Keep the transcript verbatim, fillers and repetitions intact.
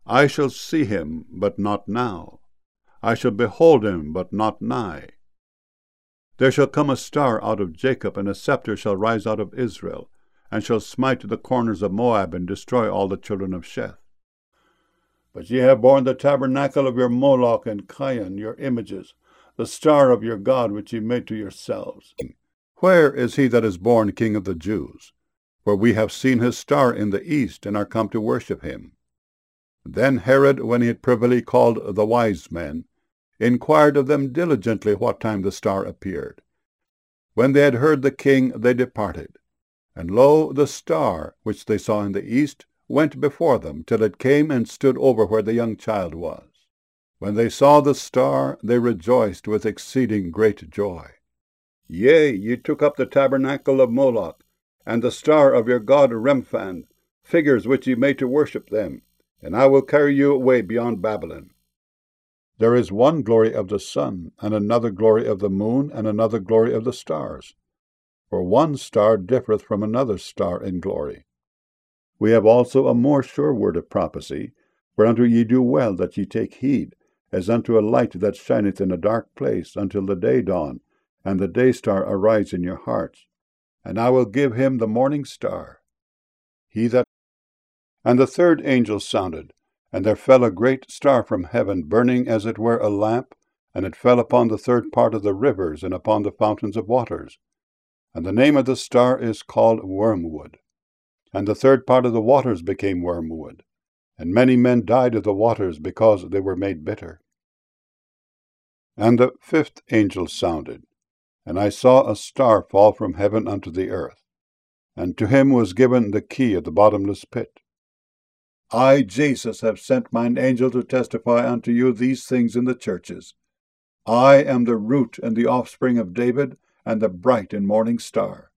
I shall see him, but not now. I shall behold him, but not nigh. There shall come a star out of Jacob, and a scepter shall rise out of Israel, and shall smite the corners of Moab, and destroy all the children of Sheth. But ye have borne the tabernacle of your Moloch and Chion, your images, the star of your God which ye made to yourselves. Where is he that is born King of the Jews? For we have seen his star in the east, and are come to worship him. Then Herod, when he had privily called the wise men, inquired of them diligently what time the star appeared. When they had heard the king, they departed. And lo, the star, which they saw in the east, went before them, till it came and stood over where the young child was. When they saw the star, they rejoiced with exceeding great joy. Yea, ye took up the tabernacle of Moloch, and the star of your god Remphan, figures which ye made to worship them, and I will carry you away beyond Babylon. There is one glory of the sun, and another glory of the moon, and another glory of the stars. For one star differeth from another star in glory. We have also a more sure word of prophecy, whereunto ye do well that ye take heed, as unto a light that shineth in a dark place until the day dawn, and the day star arise in your hearts. And I will give him the morning star. He that And the third angel sounded, and there fell a great star from heaven, burning as it were a lamp, and it fell upon the third part of the rivers, and upon the fountains of waters. And the name of the star is called Wormwood. And the third part of the waters became wormwood, and many men died of the waters, because they were made bitter. And the fifth angel sounded, and I saw a star fall from heaven unto the earth, and to him was given the key of the bottomless pit. I, Jesus, have sent mine angel to testify unto you these things in the churches. I am the root and the offspring of David, and the bright and morning star.